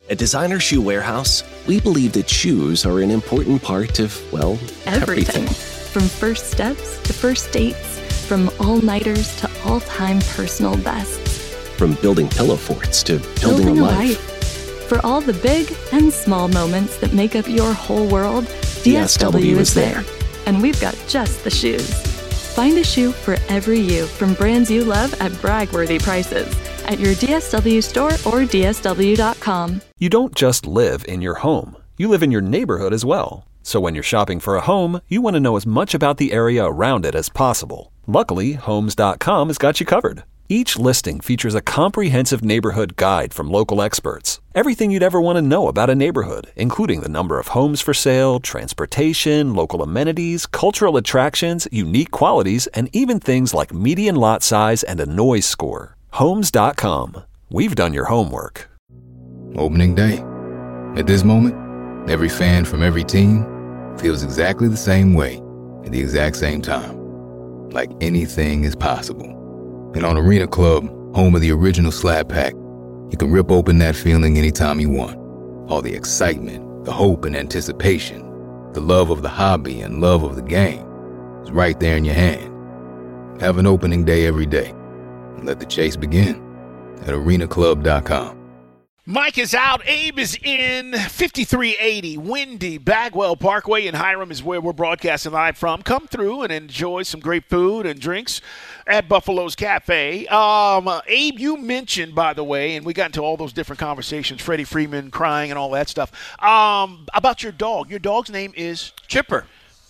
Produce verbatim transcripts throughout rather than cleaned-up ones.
At Designer Shoe Warehouse, we believe that shoes are an important part of, well, everything. Everything. From first steps to first dates, from all-nighters to all-time personal bests. From building pillow forts to building, Building a a life. life. For all the big and small moments that make up your whole world, D S W is there. And we've got just the shoes. Find a shoe for every you from brands you love at brag-worthy prices at your D S W store or D S W dot com. You don't just live in your home. You live in your neighborhood as well. So when you're shopping for a home, you want to know as much about the area around it as possible. Luckily, Homes dot com has got you covered. Each listing features a comprehensive neighborhood guide from local experts. Everything you'd ever want to know about a neighborhood, including the number of homes for sale, transportation, local amenities, cultural attractions, unique qualities, and even things like median lot size and a noise score. Homes dot com. We've done your homework. Opening day. At this moment, every fan from every team feels exactly the same way at the exact same time. Like anything is possible. And on Arena Club, home of the original Slab Pack, you can rip open that feeling anytime you want. All the excitement, the hope and anticipation, the love of the hobby and love of the game is right there in your hand. Have an opening day every day. And let the chase begin at arena club dot com. Mike is out. Abe is in. fifty-three eighty Windy Bagwell Parkway in Hiram is where we're broadcasting live from. Come through and enjoy some great food and drinks at Buffalo's Cafe. Um, uh, Abe, you mentioned, by the way, and we got into all those different conversations, Freddie Freeman crying and all that stuff, um, about your dog. Your dog's name is? Chipper.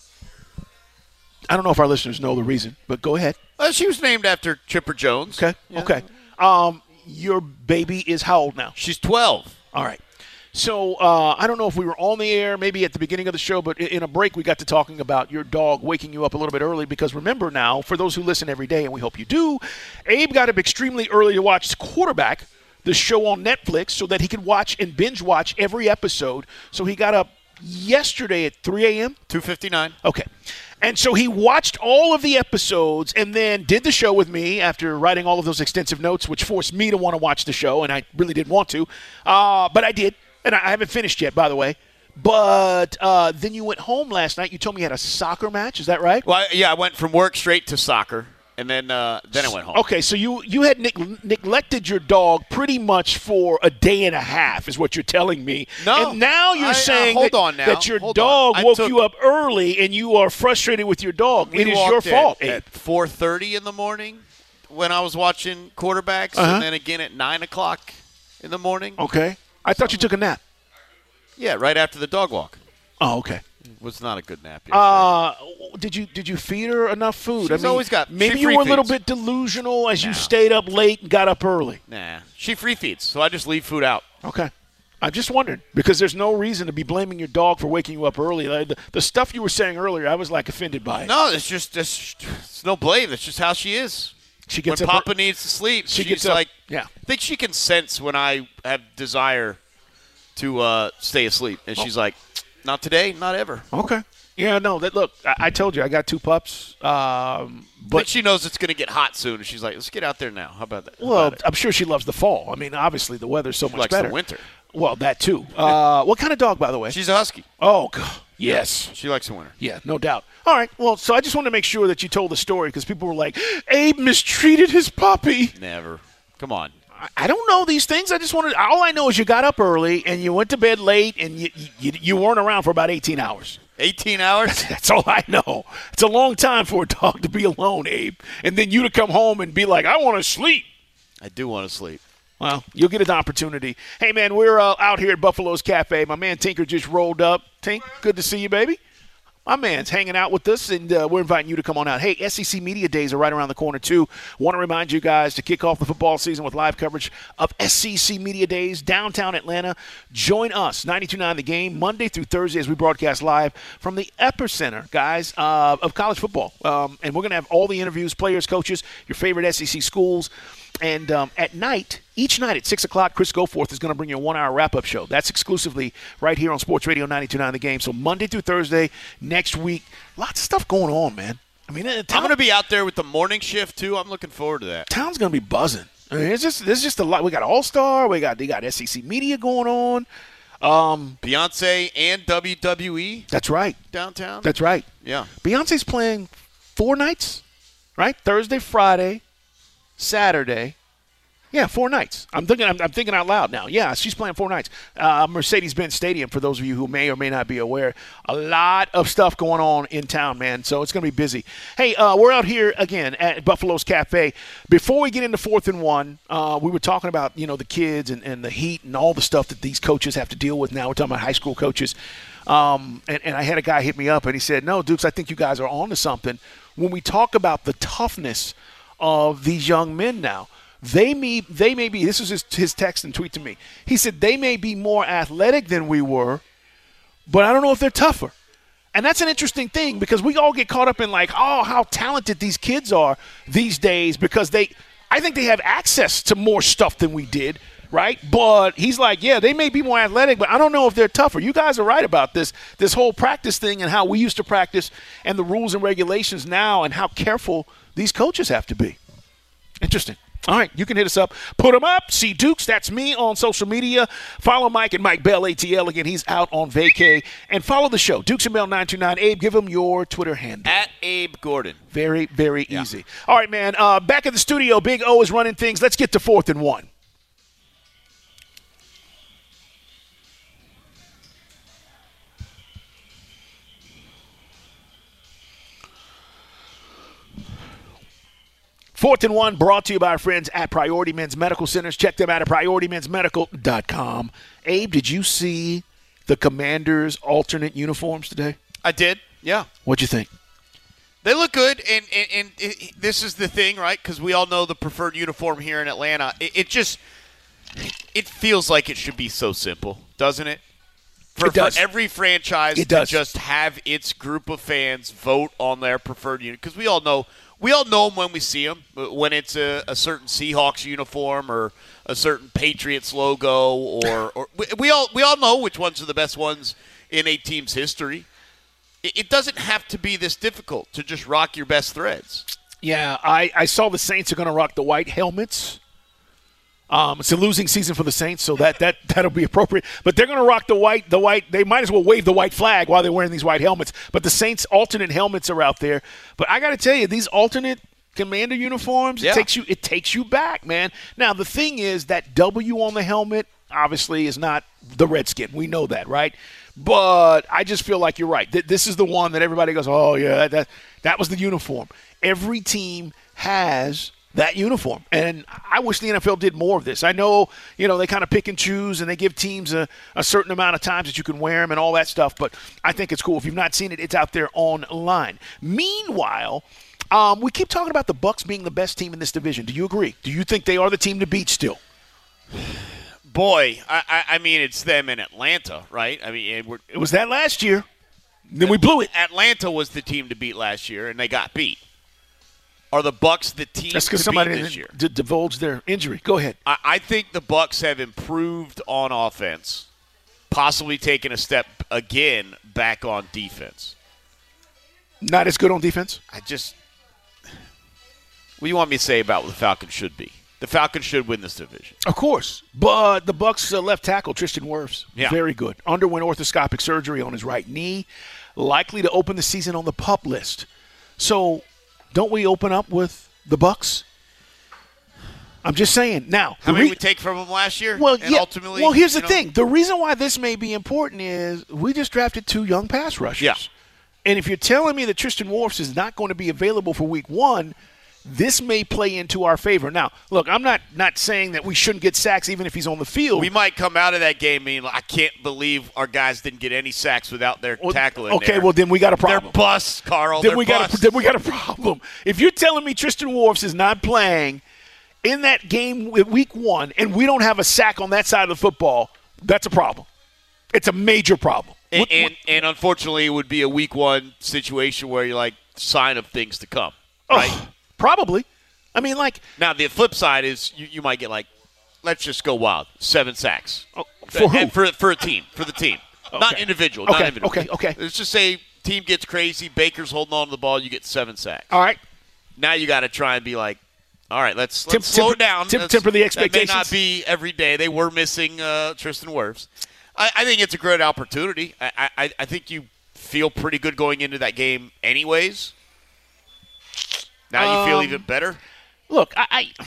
I don't know if our listeners know the reason, but go ahead. Uh, she was named after Chipper Jones. Okay, Yeah. okay. Um, your baby is how old now? She's twelve. All right. So uh, I don't know if we were on the air, maybe at the beginning of the show, but in a break we got to talking about your dog waking you up a little bit early because remember now, for those who listen every day, and we hope you do, Abe got up extremely early to watch Quarterback, the show on Netflix, so that he could watch and binge watch every episode. So he got up yesterday at three a.m.? two fifty-nine. Okay. And so he watched all of the episodes and then did the show with me after writing all of those extensive notes, which forced me to want to watch the show, and I really didn't want to. Uh, but I did, and I haven't finished yet, by the way. But uh, then you went home last night. You told me you had a soccer match. Is that right? Well, I, yeah, I went from work straight to soccer, and then uh, then I went home. Okay, so you, you had neg- neglected your dog pretty much for a day and a half is what you're telling me. No. And now you're I, uh, saying hold that, on now. that your Hold dog on. I woke took- you up early and you are frustrated with your dog. We It is walked your fault, at, Abe. at four thirty in the morning when I was watching Quarterbacks, Uh-huh. and then again at nine o'clock in the morning. Okay. I thought you took a nap. Yeah, right after the dog walk. Oh, okay. It was not a good nap yesterday. Uh, did you did you feed her enough food? She's always got- Maybe she you free were a little feeds. bit delusional as you No. stayed up late and got up early. Nah, she free feeds, so I just leave food out. Okay. I just wondered because there's no reason to be blaming your dog for waking you up early. Like, the, the stuff you were saying earlier, I was like offended by it. No, it's just it's, it's no blame. It's just how she is. She gets when up. Papa needs to sleep, she she's gets up- like, yeah. I think she can sense when I have desire to uh, stay asleep, and she's like, not today, not ever. Okay. Yeah, no. That look, I, I told you I got two pups. Um, I think but she knows it's going to get hot soon, and she's like, let's get out there now. How about that? How well, about it? I'm sure she loves the fall. I mean, obviously the weather's so She much likes better. the winter. Well, that too. Uh, what kind of dog, by the way? She's a husky. Oh, God. Yes. She likes the winter. Yeah, no doubt. All right. Well, so I just wanted to make sure that you told the story because people were like, Abe mistreated his puppy. Never. Come on. I- I don't know these things. I just wanted. All I know is you got up early and you went to bed late and you you, you weren't around for about eighteen hours. eighteen hours? That's all I know. It's a long time for a dog to be alone, Abe. And then you to come home and be like, I want to sleep. I do want to sleep. Well, you'll get an opportunity. Hey, man, we're uh, out here at Buffalo's Cafe. My man Tinker just rolled up. Tink, good to see you, baby. My man's hanging out with us, and uh, we're inviting you to come on out. Hey, S E C Media Days are right around the corner, too. Want to remind you guys to kick off the football season with live coverage of S E C Media Days, downtown Atlanta. Join us, ninety-two point nine The Game, Monday through Thursday as we broadcast live from the epicenter, guys, uh, of college football. Um, and we're going to have all the interviews, players, coaches, your favorite S E C schools. And um, at night, each night at six o'clock, Chris Goforth is going to bring you a one-hour wrap-up show. That's exclusively right here on Sports Radio ninety-two point nine The Game. So Monday through Thursday, next week, lots of stuff going on, man. I mean, uh, I'm town, going to be out there with the morning shift, too. I'm looking forward to that. town's going to be buzzing. I mean, it's just there's just a lot. We got All-Star. We got they got S E C Media going on. Um, Beyonce and W W E. That's right. Downtown. That's right. Yeah. Beyonce's playing four nights, right? Thursday, Friday, Saturday. Yeah, four nights. I'm thinking. I'm, I'm thinking out loud now. Yeah, she's playing four nights. Uh, Mercedes-Benz Stadium. For those of you who may or may not be aware, a lot of stuff going on in town, man. So it's going to be busy. Hey, uh, we're out here again at Buffalo's Cafe. Before we get into fourth and one, uh, we were talking about you know the kids and, and the heat and all the stuff that these coaches have to deal with now. We're talking about high school coaches. Um, and, and I had a guy hit me up and he said, "No, Dukes, I think you guys are on to something." When we talk about the toughness of these young men now. They may, they may be, this is his, his text and tweet to me. He said they may be more athletic than we were, but I don't know if they're tougher. And that's an interesting thing because we all get caught up in like, oh, how talented these kids are these days because they, I think they have access to more stuff than we did, right? But he's like, yeah, they may be more athletic, but I don't know if they're tougher. You guys are right about this, this whole practice thing and how we used to practice and the rules and regulations now and how careful these coaches have to be. Interesting. All right, you can hit us up. Put them up. See Dukes. That's me on social media. Follow Mike and Mike Bell, A T L. Again, he's out on vacay. And follow the show. Dukes and Bell nine two nine. Abe, give him your Twitter handle. At Abe Gordon. Very, very yeah. easy. All right, man. Uh, back at the studio, Big O is running things. Let's get to fourth and one. Fourth and one brought to you by our friends at Priority Men's Medical Centers. Check them out at priority men's medical dot com. Abe, did you see the Commanders' alternate uniforms today? I did, yeah. What'd you think? They look good, and, and, and it, this is the thing, right? Because we all know the preferred uniform here in Atlanta. It, it just it feels like it should be so simple, doesn't it? For, it does. For every franchise it to does. just have its group of fans vote on their preferred uniform. Because we all know – We all know them when we see them, when it's a, a certain Seahawks uniform or a certain Patriots logo, or, or we, we all we all know which ones are the best ones in a team's history. It, it doesn't have to be this difficult to just rock your best threads. Yeah, I, I saw the Saints are going to rock the white helmets. Um, it's a losing season for the Saints, so that that that'll be appropriate. But they're going to rock the white. The white. They might as well wave the white flag while they're wearing these white helmets. But the Saints' alternate helmets are out there. But I got to tell you, these alternate Commander uniforms, yeah. it takes you. It takes you back, man. Now the thing is that W on the helmet obviously is not the Redskin. We know that, right? But I just feel like you're right. This is the one that everybody goes, oh yeah, that that was the uniform. Every team has that uniform. And I wish the N F L did more of this. I know, you know, they kind of pick and choose and they give teams a, a certain amount of times that you can wear them and all that stuff, but I think it's cool. If you've not seen it, it's out there online. Meanwhile, um, we keep talking about the Bucs being the best team in this division. Do you agree? Do you think they are the team to beat still? Boy, I, I, I mean, it's them in Atlanta, right? I mean, it, we're, it was that last year. Then we blew it. Atlanta was the team to beat last year, and they got beat. Are the Bucs the team That's to because somebody beat this year? D- divulged their injury. Go ahead. I, I think the Bucs have improved on offense, possibly taken a step again back on defense. Not as good on defense? I just – what do you want me to say about what the Falcons should be? The Falcons should win this division. Of course. But the Bucs uh, left tackle, Tristan Wirfs, yeah. very good. Underwent orthoscopic surgery on his right knee, likely to open the season on the PUP list. So – don't we open up with the Bucs? I'm just saying. Now, how many re- we take from them last year? Well, and yeah. Ultimately, well, here's the know? thing. The reason why this may be important is we just drafted two young pass rushers. Yeah. And if you're telling me that Tristan Wirfs is not going to be available for week one, this may play into our favor. Now, look, I'm not, not saying that we shouldn't get sacks even if he's on the field. We might come out of that game being like, I can't believe our guys didn't get any sacks without their well, tackle in okay, there. well, then we got a problem. They're busts, Carl. Then They're we busts. got a, then we got a problem. If you're telling me Tristan Wirfs is not playing in that game week one and we don't have a sack on that side of the football, that's a problem. It's a major problem. And, what, and, what, and unfortunately, it would be a week one situation where you're like, sign of things to come, right? Oh, probably. I mean, like – Now, the flip side is you, you might get like, let's just go wild, seven sacks. Oh, for who? For, for a team, for the team. Okay. Not individual, okay. not individual. Okay, okay. Let's just say team gets crazy, Baker's holding on to the ball, you get seven sacks. All right. Now you got to try and be like, All right, let's, let's Temp- slow temper, down. Temp- temper the expectations. That may not be every day. They were missing uh, Tristan Wirfs. I, I think it's a great opportunity. I, I, I think you feel pretty good going into that game anyways. Now you um, feel even better? Look, I, I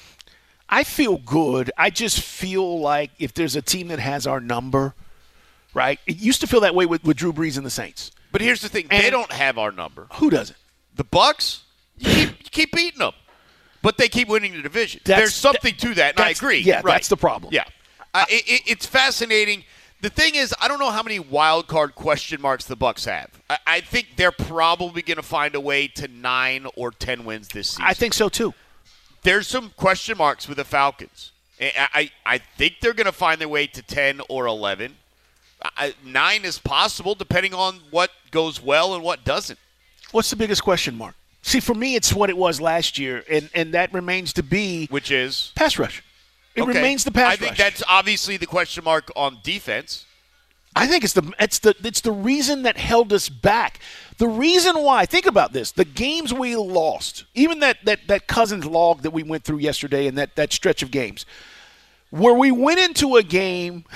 I feel good. I just feel like if there's a team that has our number, right? It used to feel that way with, with Drew Brees and the Saints. But here's the thing. And they don't have our number. Who doesn't? The Bucs, you keep, you keep beating them. But they keep winning the division. That's, There's something that, to that, and I agree. Yeah, right. That's the problem. Yeah. Uh, it, it, it's fascinating. The thing is, I don't know how many wild card question marks the Bucs have. I, I think they're probably going to find a way to nine or ten wins this season. I think so, too. There's some question marks with the Falcons. I, I, I think they're going to find their way to ten or eleven. I, nine is possible, depending on what goes well and what doesn't. What's the biggest question mark? See, for me, it's what it was last year, and, and that remains to be – Which is? Pass rush. It okay. remains the pass rush. I think rush. That's obviously the question mark on defense. I think it's the it's the it's the reason that held us back. The reason why, think about this, the games we lost, even that, that, that Cousins log that we went through yesterday and that, that stretch of games, where we went into a game,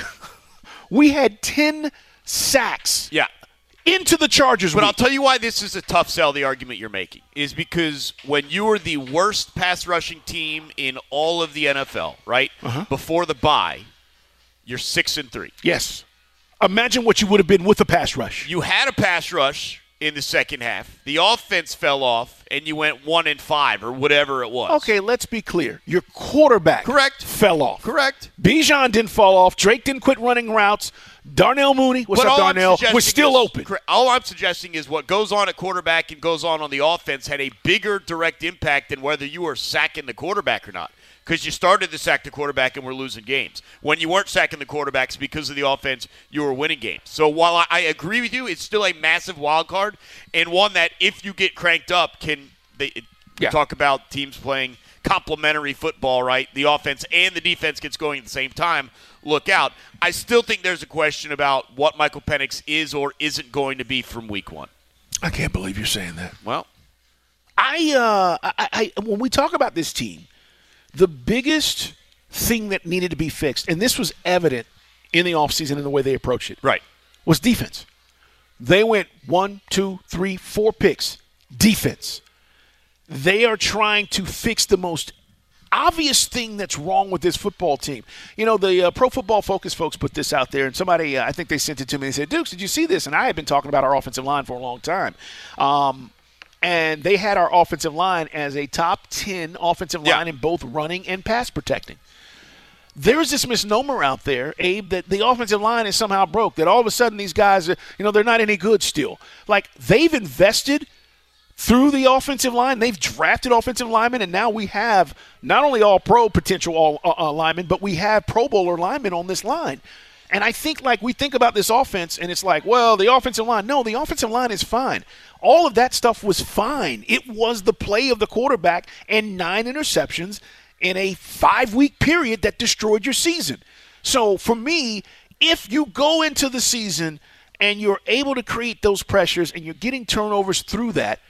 we had ten sacks. Yeah. Into the Chargers. But week. I'll tell you why this is a tough sell, the argument you're making, is because when you were the worst pass rushing team in all of the N F L, right, uh-huh. before the bye, you're six and three. Yes. Imagine what you would have been with a pass rush. You had a pass rush in the second half. The offense fell off, and you went one and five or whatever it was. Okay, let's be clear. Your quarterback Correct. fell off. Correct. Bijan didn't fall off. Drake didn't quit running routes. Darnell Mooney, what's but up, Darnell, was still is, open. All I'm suggesting is what goes on at quarterback and goes on on the offense had a bigger direct impact than whether you were sacking the quarterback or not. Because you started to sack the quarterback and were losing games. When you weren't sacking the quarterbacks because of the offense, you were winning games. So while I, I agree with you, it's still a massive wild card and one that if you get cranked up, can they yeah. talk about teams playing complementary football, right? The offense and the defense gets going at the same time. Look out. I still think there's a question about what Michael Penix is or isn't going to be from week one. I can't believe you're saying that. Well, I, uh, I, I when we talk about this team, the biggest thing that needed to be fixed, and this was evident in the offseason in the way they approached it, right, was defense. They went one, two, three, four picks. Defense. They are trying to fix the most obvious thing that's wrong with this football team. You know, the uh, Pro Football Focus folks put this out there, and somebody, uh, I think they sent it to me. They said, Dukes, did you see this? And I had been talking about our offensive line for a long time. Um, and they had our offensive line as a top ten offensive line yeah. in both running and pass protecting. There's this misnomer out there, Abe, that the offensive line is somehow broke, that all of a sudden these guys, are, you know, they're not any good still. Like, they've invested through the offensive line. They've drafted offensive linemen, and now we have not only all-pro potential all, uh, linemen, but we have Pro Bowler linemen on this line. And I think, like, we think about this offense, and it's like, well, the offensive line. No, the offensive line is fine. All of that stuff was fine. It was the play of the quarterback and nine interceptions in a five-week period that destroyed your season. So, for me, if you go into the season and you're able to create those pressures and you're getting turnovers through that,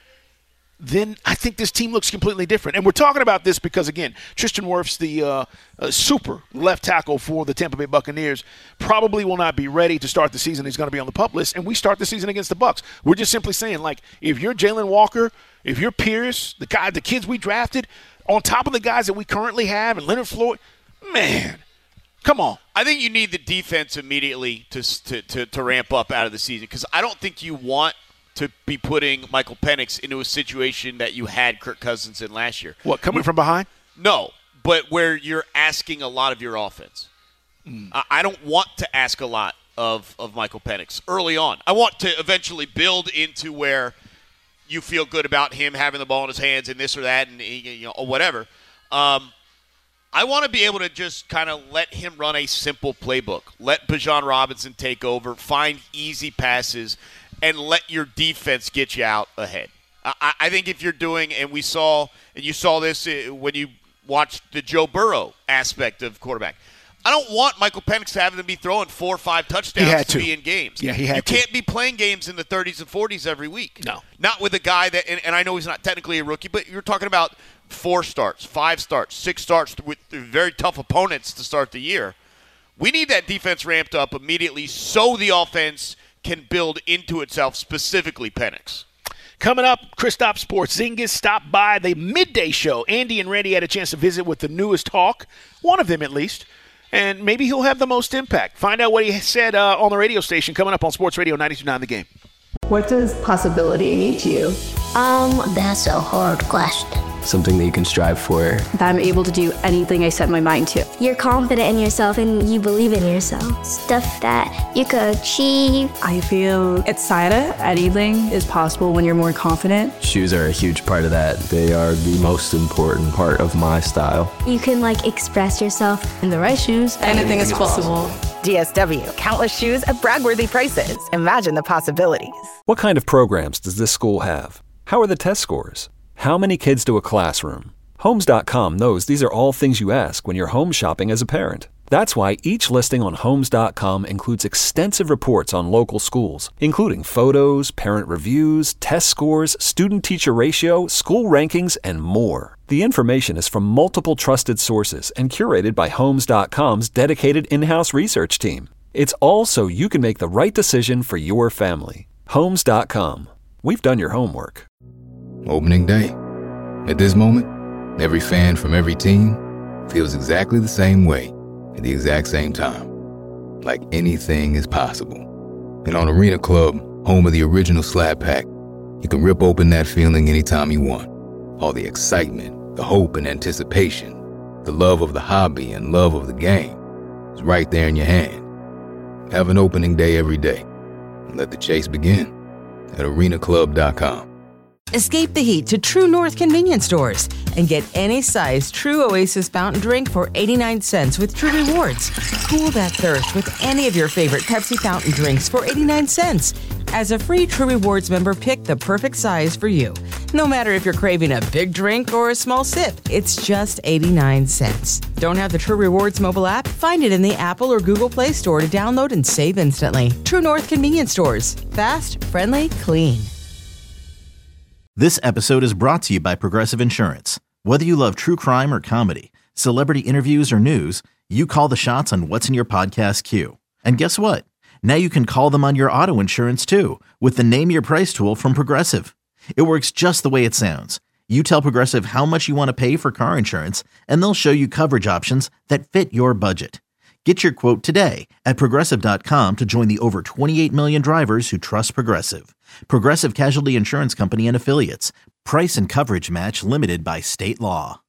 then I think this team looks completely different. And we're talking about this because, again, Tristan Wirfs, the uh, uh, super left tackle for the Tampa Bay Buccaneers, probably will not be ready to start the season. He's going to be on the PUP list, and we start the season against the Bucs. We're just simply saying, like, if you're Jalen Walker, if you're Pierce, the guy, the kids we drafted, on top of the guys that we currently have, and Leonard Floyd, man, come on. I think you need the defense immediately to to to, to ramp up out of the season because I don't think you want to be putting Michael Penix into a situation that you had Kirk Cousins in last year. What, coming from behind? No, but where you're asking a lot of your offense. Mm. I, I don't want to ask a lot of, of Michael Penix early on. I want to eventually build into where you feel good about him having the ball in his hands and this or that and you know or whatever. Um, I want to be able to just kind of let him run a simple playbook. Let Bijan Robinson take over, find easy passes, and let your defense get you out ahead. I, I think if you're doing, and we saw, and you saw this when you watched the Joe Burrow aspect of quarterback. I don't want Michael Penix having to be throwing four or five touchdowns to, to be in games. Yeah, he had you to. You can't be playing games in the thirties and forties every week. No. Not with a guy that, and, and I know he's not technically a rookie, but you're talking about four starts, five starts, six starts with very tough opponents to start the year. We need that defense ramped up immediately so the offense can build into itself, specifically Penix. Coming up, Kristaps Porzingis stopped by the midday show. Andy and Randy had a chance to visit with the newest Hawk, one of them at least, and maybe he'll have the most impact. Find out what he said uh, on the radio station coming up on Sports Radio ninety-two point nine The Game. What does possibility mean to you? Um, that's a hard question. Something that you can strive for. That I'm able to do anything I set my mind to. You're confident in yourself and you believe in yourself. Stuff that you could achieve. I feel excited. Anything is possible when you're more confident. Shoes are a huge part of that. They are the most important part of my style. You can, like, express yourself. In the right shoes, anything, anything is possible. possible. D S W, countless shoes at brag-worthy prices. Imagine the possibilities. What kind of programs does this school have? How are the test scores? How many kids to a classroom? Homes dot com knows these are all things you ask when you're home shopping as a parent. That's why each listing on Homes dot com includes extensive reports on local schools, including photos, parent reviews, test scores, student-teacher ratio, school rankings, and more. The information is from multiple trusted sources and curated by Homes dot com's dedicated in-house research team. It's all so you can make the right decision for your family. Homes dot com. We've done your homework. Opening day. At this moment, every fan from every team feels exactly the same way at the exact same time. Like anything is possible. And on Arena Club, home of the original Slab Pack, you can rip open that feeling anytime you want. All the excitement, the hope and anticipation, the love of the hobby and love of the game is right there in your hand. Have an opening day every day. And let the chase begin at arena club dot com. Escape the heat to True North convenience stores and get any size True Oasis fountain drink for eighty-nine cents with True Rewards. Cool that thirst with any of your favorite Pepsi fountain drinks for eighty-nine cents. As a free True Rewards member, pick the perfect size for you. No matter if you're craving a big drink or a small sip, it's just eighty-nine cents. Don't have the True Rewards mobile app? Find it in the Apple or Google Play Store to download and save instantly. True North convenience stores. Fast, friendly, clean. This episode is brought to you by Progressive Insurance. Whether you love true crime or comedy, celebrity interviews or news, you call the shots on what's in your podcast queue. And guess what? Now you can call them on your auto insurance too with the Name Your Price tool from Progressive. It works just the way it sounds. You tell Progressive how much you want to pay for car insurance, and they'll show you coverage options that fit your budget. Get your quote today at progressive dot com to join the over twenty-eight million drivers who trust Progressive. Progressive Casualty Insurance Company and Affiliates. Price and coverage match limited by state law.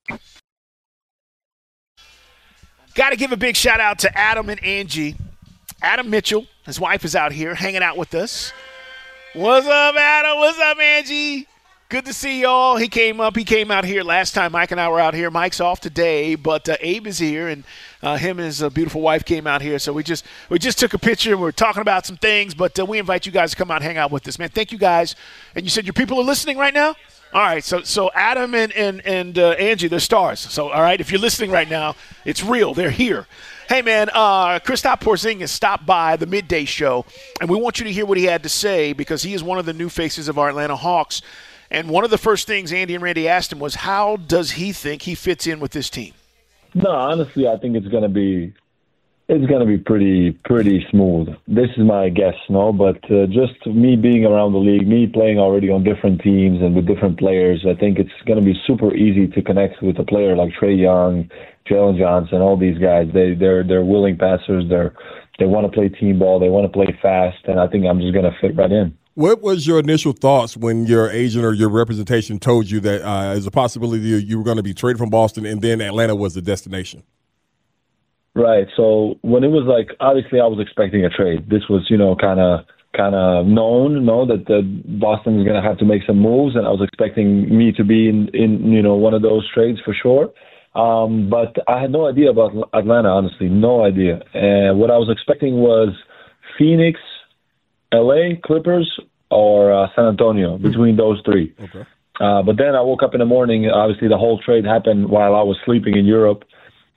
Got to give a big shout out to Adam and Angie. Adam Mitchell, his wife, is out here hanging out with us. What's up, Adam? What's up, Angie? Good to see y'all. He came up. He came out here last time Mike and I were out here. Mike's off today, but uh, Abe is here, and uh, him and his uh, beautiful wife came out here. So we just we just took a picture. We were talking about some things, but uh, we invite you guys to come out and hang out with us, man. Thank you guys. And you said your people are listening right now? All right, so so Adam and and and uh, Angie, they're stars. So all right, if you're listening right now, it's real. They're here. Hey man, uh, Kristaps Porzingis stopped by the midday show, and we want you to hear what he had to say because he is one of the new faces of our Atlanta Hawks. And one of the first things Andy and Randy asked him was, how does he think he fits in with this team? No, honestly, I think it's gonna be it's gonna be pretty pretty smooth. This is my guess, no, but uh, just me being around the league, me playing already on different teams and with different players, I think it's gonna be super easy to connect with a player like Trae Young, Jalen Johnson, all these guys. They they're they're willing passers. They're they want to play team ball. They want to play fast, and I think I'm just gonna fit right in. What was your initial thoughts when your agent or your representation told you that uh, there's a possibility you were going to be traded from Boston and then Atlanta was the destination? Right. So when it was like, obviously I was expecting a trade. This was, you know, kind of kind of known, you know, that the Boston is going to have to make some moves, and I was expecting me to be in, in you know, one of those trades for sure. Um, but I had no idea about Atlanta, honestly, no idea. And what I was expecting was Phoenix, L A, Clippers, or uh, San Antonio, between those three. Okay. Uh, but then I woke up in the morning. Obviously, the whole trade happened while I was sleeping in Europe.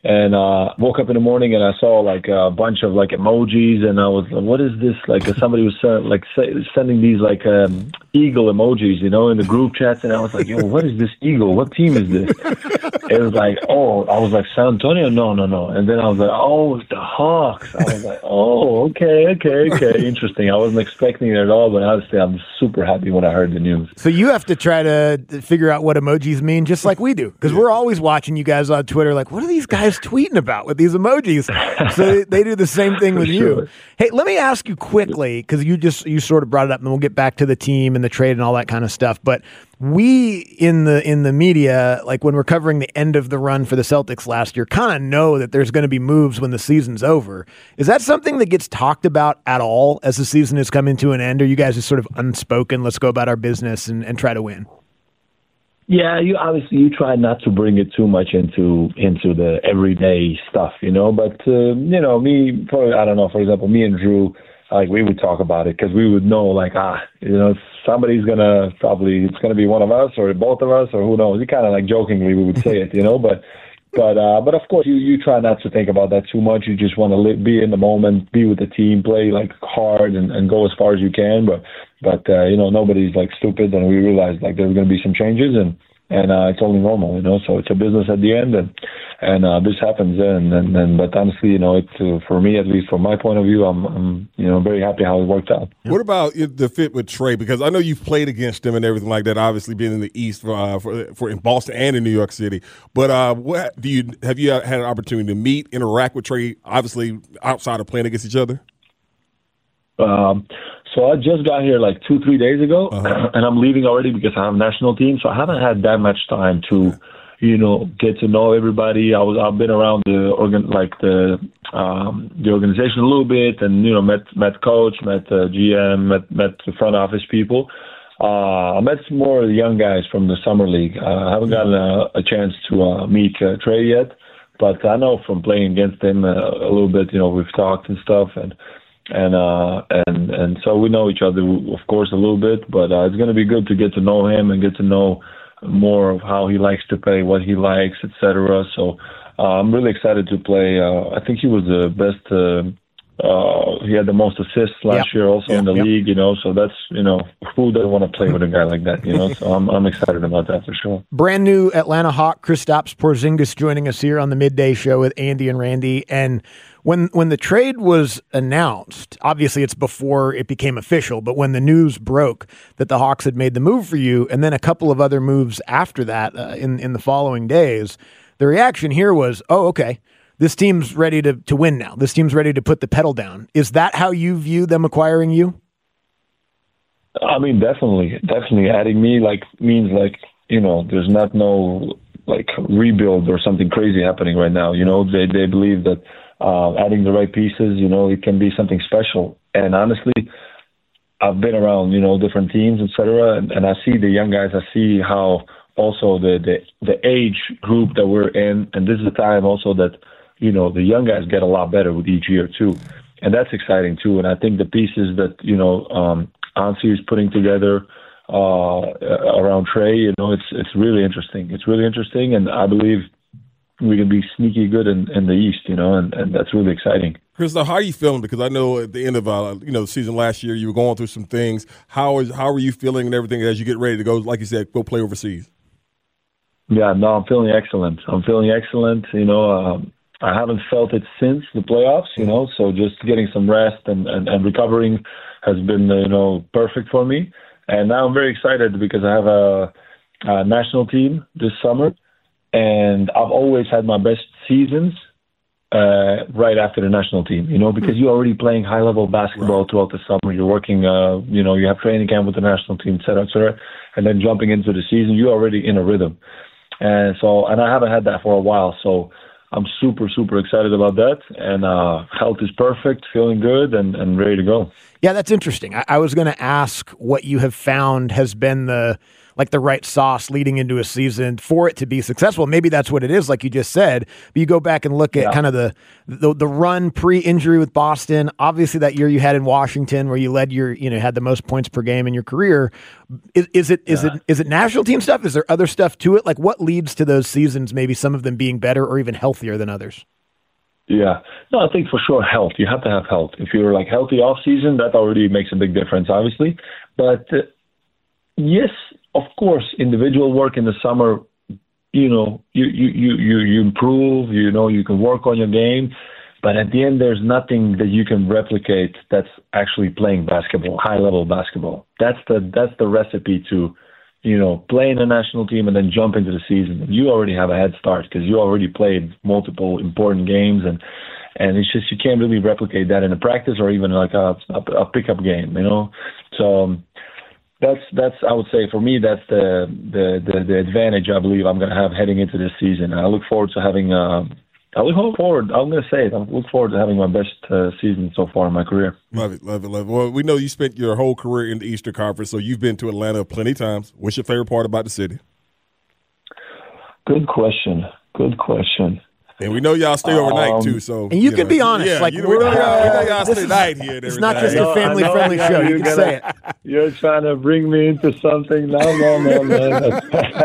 And uh, woke up in the morning and I saw like a bunch of like emojis, and I was like, "What is this?" Like somebody was uh, like say, sending these like um, eagle emojis, you know, in the group chats, and I was like, "Yo, what is this eagle? What team is this?" It was like, "Oh," I was like, "San Antonio? No, no, no." And then I was like, "Oh, it's the Hawks." I was like, "Oh, okay, okay, okay, interesting." I wasn't expecting it at all, but honestly, I'm super happy when I heard the news. So you have to try to figure out what emojis mean, just like we do, because we're always watching you guys on Twitter. Like, what are these guys tweeting about with these emojis? So they do the same thing with sure. you. Hey, let me ask you quickly, because you just you sort of brought it up, and then we'll get back to the team and the trade and all that kind of stuff. But we in the in the media, like when we're covering the end of the run for the Celtics last year, kind of know that there's going to be moves when the season's over. Is that something that gets talked about at all as the season is coming to an end? Or you guys are sort of unspoken, let's go about our business and, and try to win? Yeah, you obviously you try not to bring it too much into into the everyday stuff, you know. But uh, you know, me, for, I don't know. For example, me and Drew, like we would talk about it because we would know, like, ah, you know, somebody's gonna probably it's gonna be one of us or both of us or who knows. We kind of like jokingly we would say it, you know. But but uh, but of course, you you try not to think about that too much. You just want to live, be in the moment, be with the team, play like hard, and, and go as far as you can. But But, uh, you know, nobody's, like, stupid, and we realized, like, there's going to be some changes, and, and uh, it's only normal, you know, so it's a business at the end, and and uh, this happens, and, and, and but honestly, you know, it's, uh, for me, at least from my point of view, I'm, I'm, you know, very happy how it worked out. What about the fit with Trae? Because I know you've played against him and everything like that, obviously being in the East for, uh, for, for in Boston and in New York City, but uh, what do you have you had an opportunity to meet, interact with Trae, obviously outside of playing against each other? Um, so I just got here like two, three days ago, uh-huh. and I'm leaving already because I have a national team. So I haven't had that much time to, you know, get to know everybody. I was I've been around the organ like the um, the organization a little bit, and you know, met met coach, met uh, G M, met met the front office people. Uh, I met some more of the young guys from the summer league. Uh, I haven't gotten a, a chance to uh, meet uh, Trae yet, but I know from playing against him uh, a little bit. You know, we've talked and stuff, and. And uh, and and so we know each other, of course, a little bit. But uh, it's going to be good to get to know him and get to know more of how he likes to play, what he likes, et cetera. So uh, I'm really excited to play. Uh, I think he was the best. Uh, uh, he had the most assists last yep. year, also yep. in the yep. league. You know, so that's you know who doesn't want to play with a guy like that? You know, so I'm I'm excited about that for sure. Brand new Atlanta Hawk, Kristaps Porzingis joining us here on the midday show with Andy and Randy. And When when the trade was announced, obviously it's before it became official, but when the news broke that the Hawks had made the move for you, and then a couple of other moves after that uh, in, in the following days, the reaction here was, oh, okay, this team's ready to, to win now. This team's ready to put the pedal down. Is that how you view them acquiring you? I mean, definitely. Definitely adding me like means like, you know, there's not no like rebuild or something crazy happening right now. You know, they, they believe that Uh, adding the right pieces, you know, it can be something special. And honestly, I've been around, you know, different teams, et cetera, and, and I see the young guys. I see how also the, the the age group that we're in, and this is the time also that, you know, the young guys get a lot better with each year too. And that's exciting too. And I think the pieces that, you know, um, Ansi is putting together uh, around Trae, you know, it's it's really interesting. It's really interesting, and I believe we can be sneaky good in, in the East, you know, and, and that's really exciting. Chris, how are you feeling? Because I know at the end of uh, you know the season last year, you were going through some things. How is how are you feeling and everything as you get ready to go? Like you said, go play overseas. Yeah, no, I'm feeling excellent. I'm feeling excellent. You know, um, I haven't felt it since the playoffs. You know, so just getting some rest and, and, and recovering has been uh, you know perfect for me. And now I'm very excited because I have a, a national team this summer. And I've always had my best seasons uh, right after the national team, you know, because you're already playing high-level basketball right. throughout the summer. You're working, uh, you know, you have training camp with the national team, et cetera, et cetera. And then jumping into the season, you're already in a rhythm. And so, and I haven't had that for a while. So I'm super, super excited about that. And uh, health is perfect, feeling good, and, and ready to go. Yeah, that's interesting. I, I was going to ask what you have found has been the like the right sauce leading into a season for it to be successful. Maybe that's what it is, like you just said. But you go back and look at yeah. kind of the, the the run pre-injury with Boston. Obviously, that year you had in Washington, where you led your, you know, had the most points per game in your career. Is, is it is yeah. it is it national team stuff? Is there other stuff to it? Like, what leads to those seasons? Maybe some of them being better or even healthier than others. Yeah. No, I think for sure health. You have to have health. If you're like healthy off season, that already makes a big difference, obviously. But uh, yes, of course, individual work in the summer, you know, you, you, you, you, you improve, you know, you can work on your game. But at the end, there's nothing that you can replicate that's actually playing basketball, high level basketball. That's the that's the recipe to, you know, play in a national team and then jump into the season. You already have a head start because you already played multiple important games, and and it's just you can't really replicate that in a practice or even like a a, a pickup game, you know. So um, that's that's I would say for me that's the the the, the advantage I believe I'm going to have heading into this season. And I look forward to having. Uh, I look forward. I'm going to say it. I look forward to having my best uh, season so far in my career. Love it, love it, love it. Well, we know you spent your whole career in the Eastern Conference, so you've been to Atlanta plenty of times. What's your favorite part about the city? Good question. Good question. And we know y'all stay overnight um, too, so and you, you can know, be honest. Yeah, like you know, we're, we know y'all, we know y'all this stay is, night here. It's not just a family-friendly show. You can gonna, say it. You're trying to bring me into something. No, no, no, no.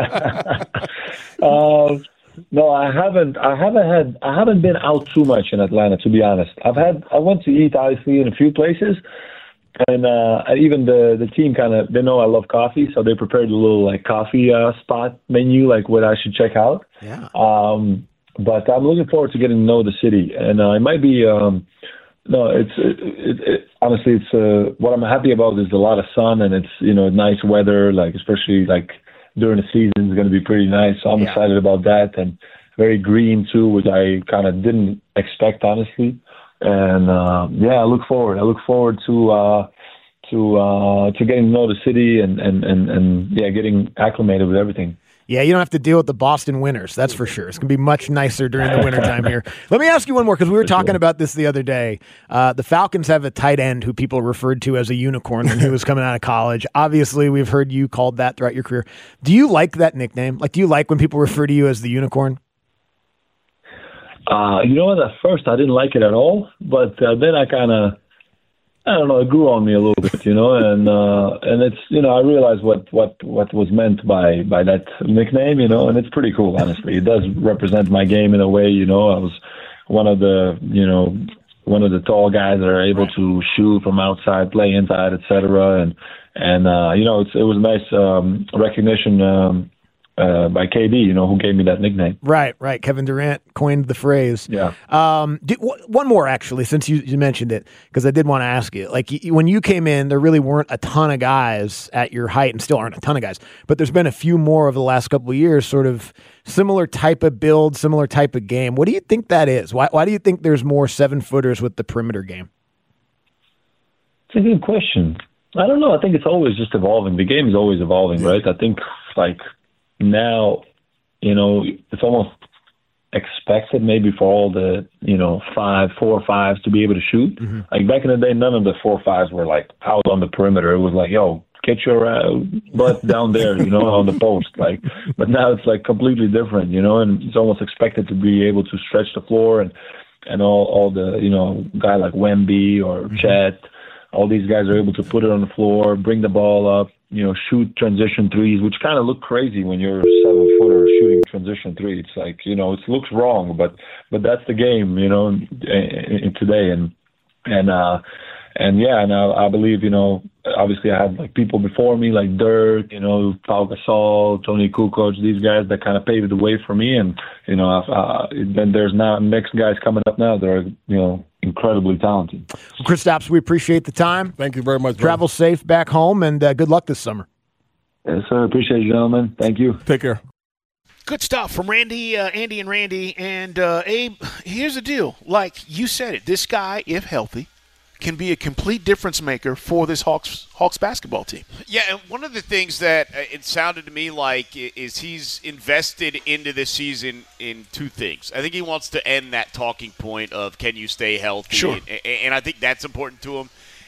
um, No, I haven't. I haven't had. I haven't been out too much in Atlanta, to be honest. I've had. I went to eat obviously in a few places, and uh, even the the team kind of they know I love coffee, so they prepared a little like coffee uh, spot menu, like what I should check out. Yeah. Um, but I'm looking forward to getting to know the city, and uh, it might be. Um, no, it's it, it, it, honestly, it's uh, what I'm happy about is a lot of sun, and it's you know nice weather, like especially like. During the season is going to be pretty nice. So I'm yeah. excited about that, and very green too, which I kind of didn't expect, honestly. And uh, yeah, I look forward. I look forward to uh, to uh, to getting to know the city and, and, and, and yeah, getting acclimated with everything. Yeah, you don't have to deal with the Boston winters, that's for sure. It's going to be much nicer during the wintertime here. Let me ask you one more, because we were talking about this the other day. Uh, the Falcons have a tight end who people referred to as a unicorn when he was coming out of college. Obviously, we've heard you called that throughout your career. Do you like that nickname? Like, do you like when people refer to you as the unicorn? Uh, you know what? At first, I didn't like it at all, but uh, then I kind of, I don't know, it grew on me a little bit, you know, and uh, and it's, you know, I realized what, what, what was meant by, by that nickname, you know, and it's pretty cool, honestly. It does represent my game in a way, you know. I was one of the, you know, one of the tall guys that are able right. to shoot from outside, play inside, et cetera. And, and uh, you know, it's, it was nice um, recognition um, uh, by K D, you know, who gave me that nickname. Right, right. Kevin Durant coined the phrase. Yeah. Um, do, w- one more, actually, since you, you mentioned it, because I did want to ask you. Like, y- when you came in, there really weren't a ton of guys at your height, and still aren't a ton of guys, but there's been a few more over the last couple of years, sort of similar type of build, similar type of game. What do you think that is? Why, why do you think there's more seven-footers with the perimeter game? It's a good question. I don't know. I think it's always just evolving. The game is always evolving, right? I think, like, now, you know, it's almost expected maybe for all the, you know, five, four or fives to be able to shoot. Mm-hmm. Like back in the day, none of the four or fives were like out on the perimeter. It was like, yo, get your uh, butt down there, you know, on the post. Like, but now it's like completely different, you know, and it's almost expected to be able to stretch the floor and, and all, all the, you know, guy like Wemby or mm-hmm. Chet, all these guys are able to put it on the floor, bring the ball up, you know, shoot transition threes, which kind of look crazy when you're a seven footer shooting transition three. It's like, you know, it looks wrong, but but that's the game, you know, in, in today. And and uh, and yeah, and I, I believe, you know, obviously I had like people before me like Dirk, you know, Pau Gasol, Tony Kukoc, these guys that kind of paved the way for me. And you know, uh, then there's now next guys coming up now that are, you know, incredibly talented. Well, Kristaps, we appreciate the time. Thank you very much. Travel brother. safe back home, and uh, good luck this summer. Yes, sir. Appreciate you, gentlemen. Thank you. Take care. Good stuff from Randy, uh, Andy and Randy. And uh, Abe, here's the deal. Like you said it, this guy, if healthy, can be a complete difference maker for this Hawks Hawks basketball team. Yeah, and one of the things that uh, it sounded to me like is he's invested into this season in two things. I think he wants to end that talking point of can you stay healthy? Sure. And, and I think that's important to him.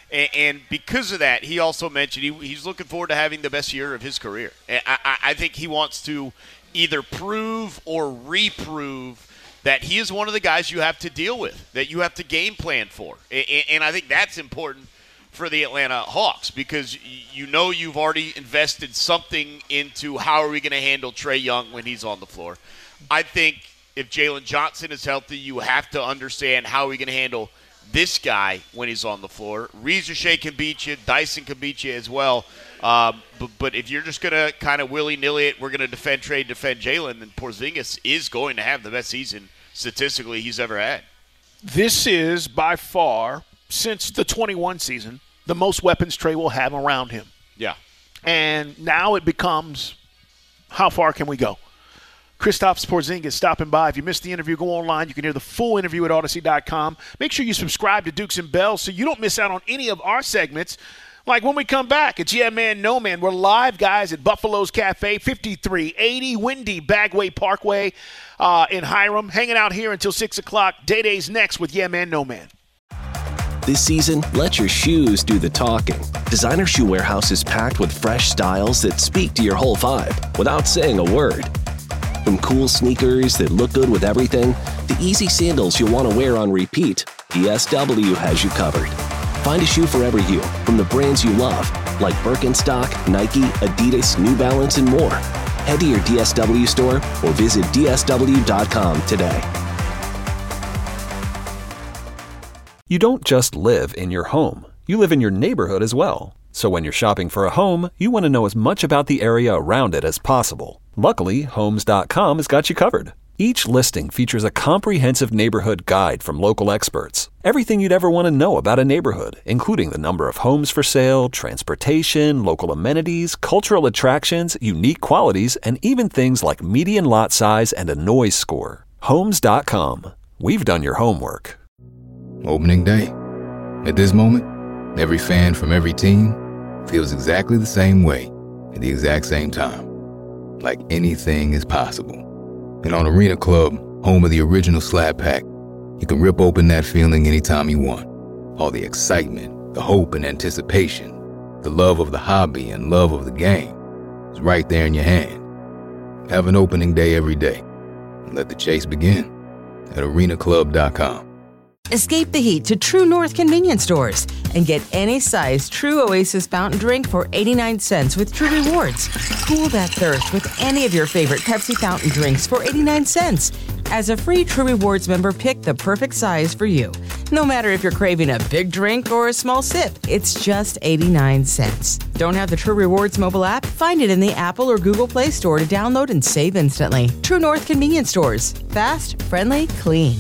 And, and because of that, he also mentioned he, he's looking forward to having the best year of his career. I, I, I think he wants to either prove or reprove that he is one of the guys you have to deal with, that you have to game plan for. And, and I think that's important for the Atlanta Hawks because you know you've already invested something into how are we going to handle Trae Young when he's on the floor. I think if Jalen Johnson is healthy, you have to understand how are we going to handle this guy when he's on the floor. Reza Shea can beat you. Dyson can beat you as well. Um, but, but if you're just going to kind of willy-nilly it, we're going to defend Trae, defend Jalen, then Porzingis is going to have the best season statistically he's ever had. This is by far, since the twenty-one season, the most weapons Trae will have around him. Yeah. And now it becomes, how far can we go? Kristaps Porzingis stopping by. If you missed the interview, go online. You can hear the full interview at Odyssey dot com. Make sure you subscribe to Dukes and Bells so you don't miss out on any of our segments. Like when we come back, it's Yeah Man, No Man. We're live, guys, at Buffalo's Cafe, fifty-three eighty Windy Bagway Parkway uh, in Hiram. Hanging out here until six o'clock. Day Day's next with Yeah Man, No Man. This season, let your shoes do the talking. Designer Shoe Warehouse is packed with fresh styles that speak to your whole vibe without saying a word. From cool sneakers that look good with everything, to easy sandals you'll want to wear on repeat, D S W has you covered. Find a shoe for every you, from the brands you love, like Birkenstock, Nike, Adidas, New Balance, and more. Head to your D S W store or visit D S W dot com today. You don't just live in your home. You live in your neighborhood as well. So when you're shopping for a home, you want to know as much about the area around it as possible. Luckily, Homes dot com has got you covered. Each listing features a comprehensive neighborhood guide from local experts. Everything you'd ever want to know about a neighborhood, including the number of homes for sale, transportation, local amenities, cultural attractions, unique qualities, and even things like median lot size and a noise score. Homes dot com. We've done your homework. Opening day. At this moment, every fan from every team feels exactly the same way at the exact same time. Like anything is possible. And on Arena Club, home of the original Slab Pack, you can rip open that feeling anytime you want. All the excitement, the hope and anticipation, the love of the hobby and love of the game is right there in your hand. Have an opening day every day and let the chase begin at arena club dot com. Escape the heat to True North convenience stores and get any size True Oasis fountain drink for eighty-nine cents with True Rewards. Cool that thirst with any of your favorite Pepsi fountain drinks for eighty-nine cents. As a free True Rewards member, pick the perfect size for you. No matter if you're craving a big drink or a small sip, it's just eighty-nine cents. Don't have the True Rewards mobile app? Find it in the Apple or Google Play Store to download and save instantly. True North convenience stores. Fast, friendly, clean.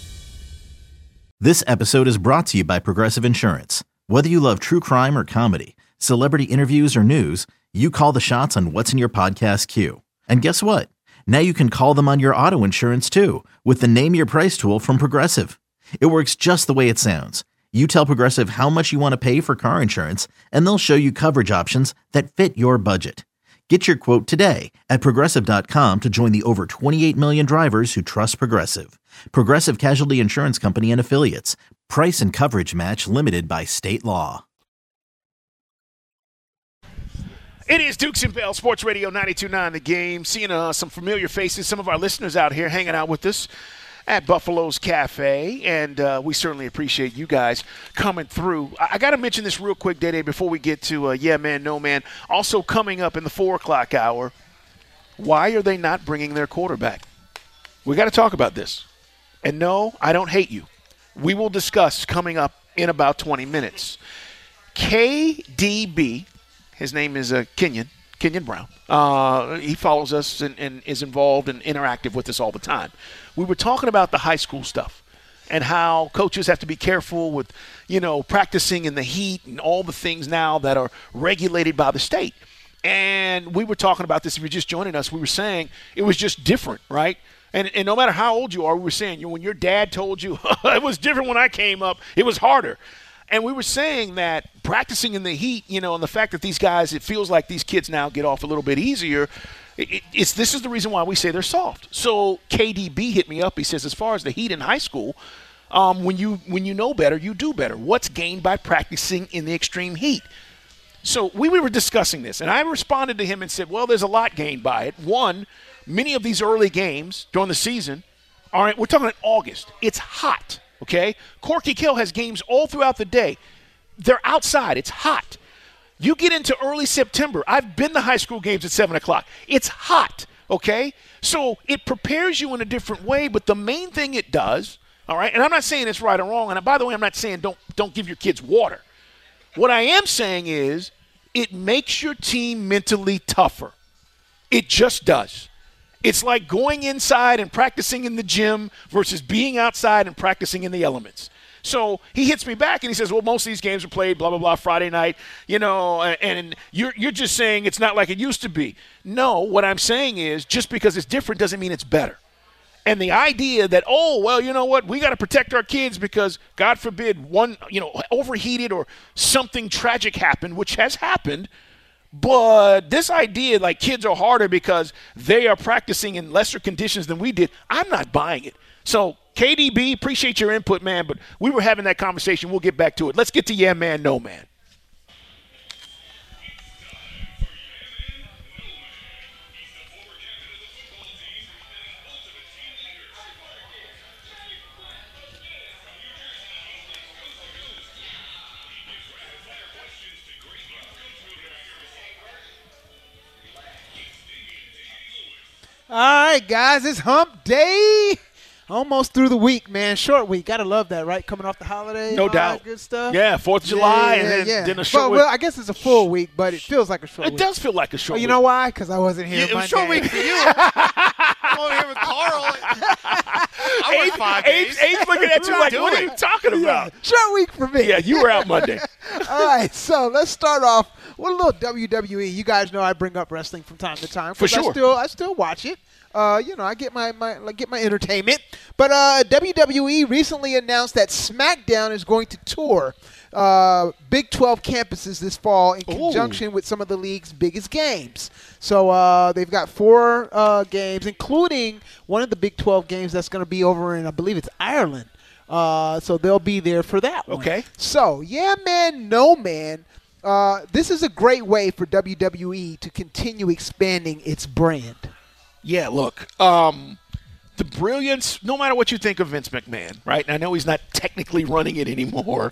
This episode is brought to you by Progressive Insurance. Whether you love true crime or comedy, celebrity interviews or news, you call the shots on what's in your podcast queue. And guess what? Now you can call them on your auto insurance too with the Name Your Price tool from Progressive. It works just the way it sounds. You tell Progressive how much you want to pay for car insurance, and they'll show you coverage options that fit your budget. Get your quote today at progressive dot com to join the over twenty-eight million drivers who trust Progressive. Progressive Casualty Insurance Company and Affiliates. Price and coverage match limited by state law. It is Dukes and Bell Sports Radio ninety-two point nine The Game. Seeing uh, some familiar faces, some of our listeners out here hanging out with us at Buffalo's Cafe, and uh, we certainly appreciate you guys coming through. I, I got to mention this real quick, Day Day, before we get to uh, Yeah Man, No Man. Also coming up in the four o'clock hour, why are they not bringing their quarterback? We got to talk about this. And no, I don't hate you. We will discuss coming up in about twenty minutes. K D B, his name is uh, Kenyon, Kenyon Brown. Uh, he follows us and, and is involved and interactive with us all the time. We were talking about the high school stuff and how coaches have to be careful with, you know, practicing in the heat and all the things now that are regulated by the state. And we were talking about this. If you're just joining us, we were saying it was just different, right? And, and no matter how old you are, we were saying, you know, when your dad told you it was different when I came up, it was harder. And we were saying that practicing in the heat, you know, and the fact that these guys, it feels like these kids now get off a little bit easier. It, it's this is the reason why we say they're soft. So K D B hit me up. He says, as far as the heat in high school, Um, when you when you know better, you do better. What's gained by practicing in the extreme heat? So we, we were discussing this, and I responded to him and said, well, there's a lot gained by it. One, many of these early games during the season, all right, we're talking in August. It's hot, okay? Corky Kell has games all throughout the day. They're outside. It's hot. You get into early September. I've been to high school games at seven o'clock. It's hot, okay? So it prepares you in a different way, but the main thing it does, all right, and I'm not saying it's right or wrong, and by the way, I'm not saying don't don't give your kids water. What I am saying is it makes your team mentally tougher. It just does. It's like going inside and practicing in the gym versus being outside and practicing in the elements. So he hits me back and he says, well, most of these games are played, blah, blah, blah, Friday night, you know, and, and you're, you're just saying it's not like it used to be. No, what I'm saying is just because it's different doesn't mean it's better. And the idea that, oh, well, you know what, we got to protect our kids because, God forbid, one, you know, overheated or something tragic happened, which has happened. But this idea like kids are harder because they are practicing in lesser conditions than we did, I'm not buying it. So, K D B, appreciate your input, man, but we were having that conversation. We'll get back to it. Let's get to Yeah Man, No Man. All right, guys, it's hump day. Almost through the week, man. Short week. Gotta love that, right? Coming off the holiday. No all doubt. That good stuff. Yeah, fourth of July yeah, and then, yeah. then a short well, week. Well, I guess it's a full week, but it feels like a short it week. It does feel like a short oh, you week. You know why? Because I wasn't here. Yeah, it was Monday. a short week for you. I'm over here with Carl. I worked five days. Abe's looking at you like, what are you talking about? Yeah, short week for me. Yeah, you were out Monday. All right, so let's start off with a little W W E. You guys know I bring up wrestling from time to time. For sure. I still, I still watch it. Uh, you know, I get my, my like, get my entertainment. But uh, W W E recently announced that SmackDown is going to tour uh, Big twelve campuses this fall in conjunction Ooh. with some of the league's biggest games. So uh, they've got four uh, games, including one of the Big twelve games that's going to be over in, I believe it's Ireland. Uh, so they'll be there for that one. Okay. So, yeah, man, no, man. Uh, this is a great way for W W E to continue expanding its brand. Yeah, look, um, the brilliance, no matter what you think of Vince McMahon, right? And I know he's not technically running it anymore,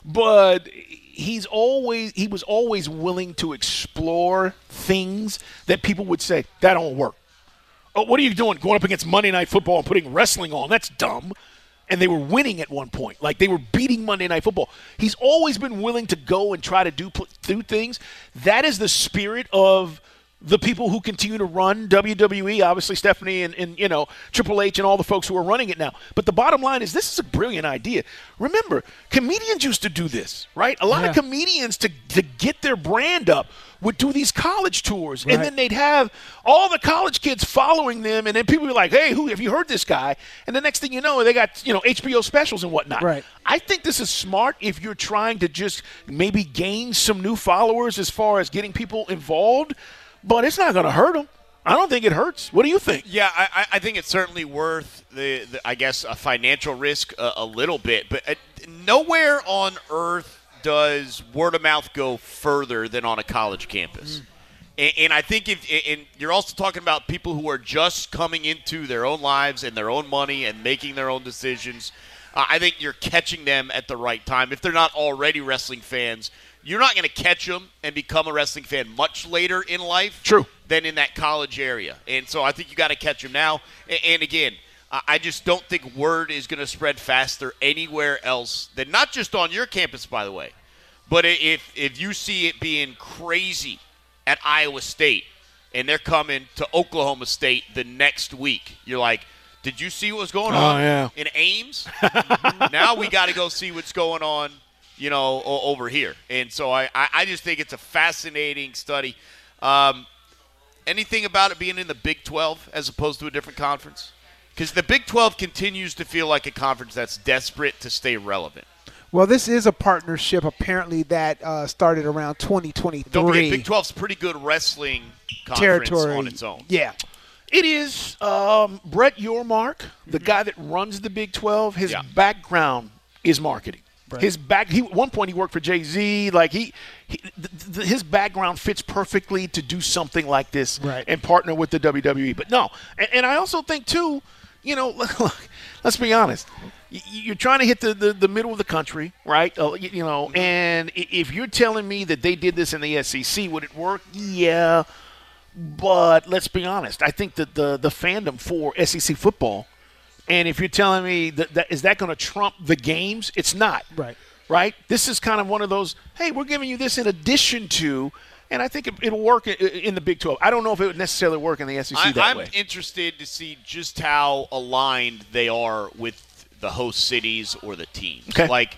but he's always he was always willing to explore things that people would say, that don't work. Oh, what are you doing, going up against Monday Night Football and putting wrestling on? That's dumb. And they were winning at one point. Like, they were beating Monday Night Football. He's always been willing to go and try to do, do things. That is the spirit of the people who continue to run W W E, obviously Stephanie and, and, you know, Triple H and all the folks who are running it now. But the bottom line is this is a brilliant idea. Remember, comedians used to do this, right? A lot yeah. of comedians, to, to get their brand up, would do these college tours. Right. And then they'd have all the college kids following them. And then people would be like, hey, who have you heard this guy? And the next thing you know, they got, you know, H B O specials and whatnot. Right. I think this is smart if you're trying to just maybe gain some new followers as far as getting people involved. But it's not going to hurt them. I don't think it hurts. What do you think? Yeah, I, I think it's certainly worth, the, the I guess, a financial risk a, a little bit. But uh, nowhere on earth does word of mouth go further than on a college campus. Mm. And, and I think if and you're also talking about people who are just coming into their own lives and their own money and making their own decisions. Uh, I think you're catching them at the right time. If they're not already wrestling fans, you're not going to catch them and become a wrestling fan much later in life True. than in that college area. And so I think you got to catch them now. And, and again, I just don't think word is going to spread faster anywhere else than not just on your campus, by the way. But if if you see it being crazy at Iowa State and they're coming to Oklahoma State the next week, you're like, did you see what was going on oh, yeah. in Ames? Now we got to go see what's going on, you know, over here. And so I, I just think it's a fascinating study. Um, anything about it being in the Big twelve as opposed to a different conference? Because the Big twelve continues to feel like a conference that's desperate to stay relevant. Well, this is a partnership apparently that uh, started around twenty twenty-three. Don't forget, Big twelve's pretty good wrestling conference territory on its own. Yeah. It is um, Brett Yormark, the guy that runs the Big twelve. His Yeah. background is marketing. Right. His back. He, at one point, he worked for Jay-Z. Like he, he th- th- his background fits perfectly to do something like this Right. and partner with the W W E. But no, and, and I also think too, you know, let's be honest. Y- You're trying to hit the, the, the middle of the country, right? Uh, you, you know, and i- if you're telling me that they did this in the S E C, would it work? Yeah, but let's be honest. I think that the the fandom for S E C football. And if you're telling me that, that is that going to trump the games? It's not. Right. Right? This is kind of one of those, hey, we're giving you this in addition to, and I think it, it'll work in, in the Big twelve. I don't know if it would necessarily work in the S E C I, that I'm way. interested to see just how aligned they are with the host cities or the teams. Okay. Like,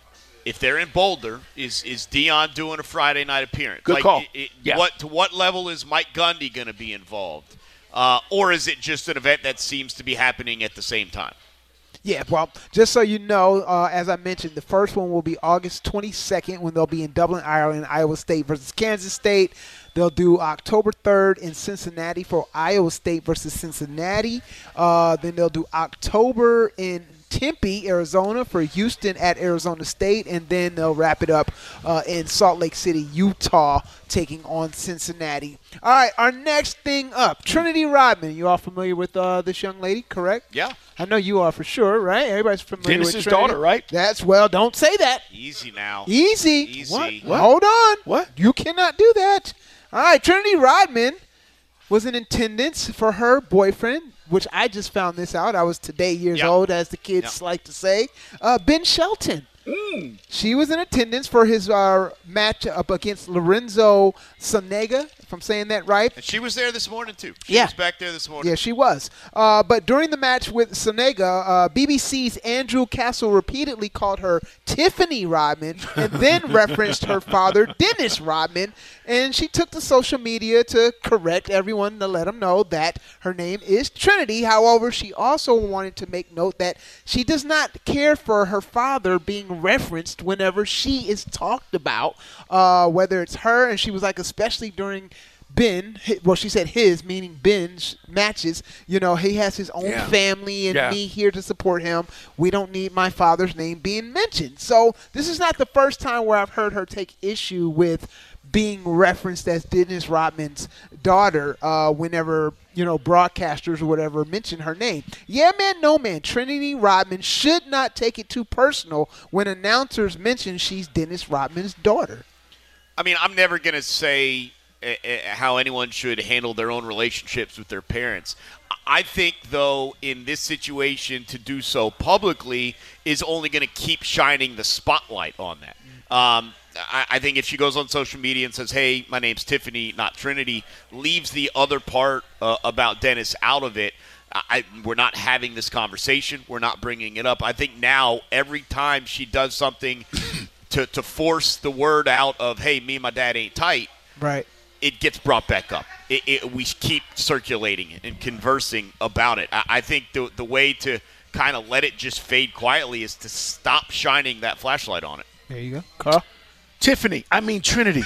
if they're in Boulder, is is Dion doing a Friday night appearance? Good like, call. It, it, Yeah. What to what level is Mike Gundy going to be involved, uh, or is it just an event that seems to be happening at the same time? Yeah, well, just so you know, uh, as I mentioned, the first one will be August twenty-second when they'll be in Dublin, Ireland, Iowa State versus Kansas State. They'll do October third in Cincinnati for Iowa State versus Cincinnati. Uh, then they'll do October in Tempe, Arizona for Houston at Arizona State. And then they'll wrap it up uh, in Salt Lake City, Utah, taking on Cincinnati. All right, our next thing up, Trinity Rodman. You all familiar with uh, this young lady, correct? Yeah. I know you are for sure, right? Everybody's familiar Dennis's with Trinity. daughter, right? That's, well, don't say that. Easy now. Easy. Easy. What? What? Hold on. What? You cannot do that. All right, Trinity Rodman was in attendance for her boyfriend, which I just found this out. I was today years Yep. old, as the kids Yep. like to say. Uh, Ben Shelton. Mm. She was in attendance for his uh, match up against Lorenzo Sonega, if I'm saying that right. And she was there this morning, too. She Yeah. was back there this morning. Yeah, she was. Uh, but during the match with Sonega, uh, B B C's Andrew Castle repeatedly called her Tiffany Rodman and then referenced her father, Dennis Rodman. And she took to social media to correct everyone to let them know that her name is Trinity. However, she also wanted to make note that she does not care for her father being referenced whenever she is talked about, uh, whether it's her, and she was like, especially during Ben, well, she said his, meaning Ben's matches, you know, he has his own Yeah. family and Yeah. me here to support him. We don't need my father's name being mentioned. So this is not the first time where I've heard her take issue with being referenced as Dennis Rodman's daughter uh, whenever, you know, broadcasters or whatever mention her name. Yeah, man, no, man. Trinity Rodman should not take it too personal when announcers mention she's Dennis Rodman's daughter. I mean, I'm never going to say uh, uh, how anyone should handle their own relationships with their parents. I think, though, in this situation, to do so publicly is only going to keep shining the spotlight on that. Um, I, I think if she goes on social media and says, hey, my name's Tiffany, not Trinity, leaves the other part uh, about Dennis out of it, I, we're not having this conversation. We're not bringing it up. I think now every time she does something to, to force the word out of, hey, me and my dad ain't tight, Right. it gets brought back up. It, it, we keep circulating it and conversing about it. I, I think the the way to kind of let it just fade quietly is to stop shining that flashlight on it. There you go. Carl? Tiffany, I mean Trinity.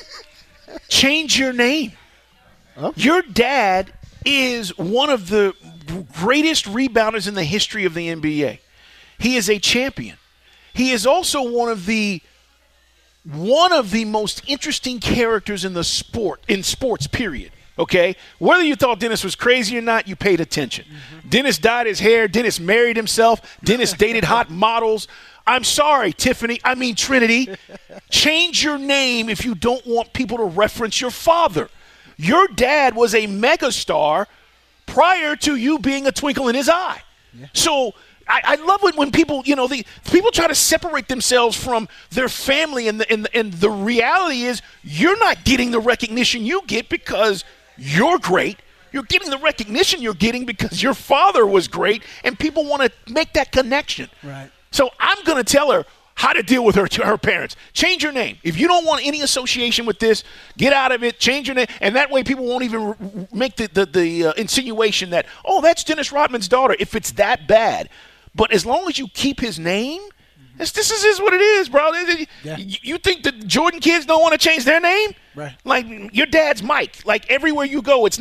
Change your name. Your dad is one of the greatest rebounders in the history of the N B A. He is a champion. He is also one of the one of the most interesting characters in the sport, in sports, period. Okay? Whether you thought Dennis was crazy or not, you paid attention. Mm-hmm. Dennis dyed his hair. Dennis married himself. Dennis dated hot models. I'm sorry, Tiffany. I mean, Trinity. Change your name if you don't want people to reference your father. Your dad was a megastar prior to you being a twinkle in his eye. Yeah. So I, I love it when people, you know, the people try to separate themselves from their family, and the, and, the, and the reality is you're not getting the recognition you get because you're great. You're getting the recognition you're getting because your father was great, and people want to make that connection. Right. So I'm going to tell her how to deal with her her parents. Change your name. If you don't want any association with this, get out of it, change your name, and that way people won't even r- make the, the, the uh, insinuation that, oh, that's Dennis Rodman's daughter, if it's that bad. But as long as you keep his name, this, this is, is what it is, bro. Yeah. You, you think the Jordan kids don't want to change their name? Right. Like, your dad's Mike. Like, everywhere you go, it's not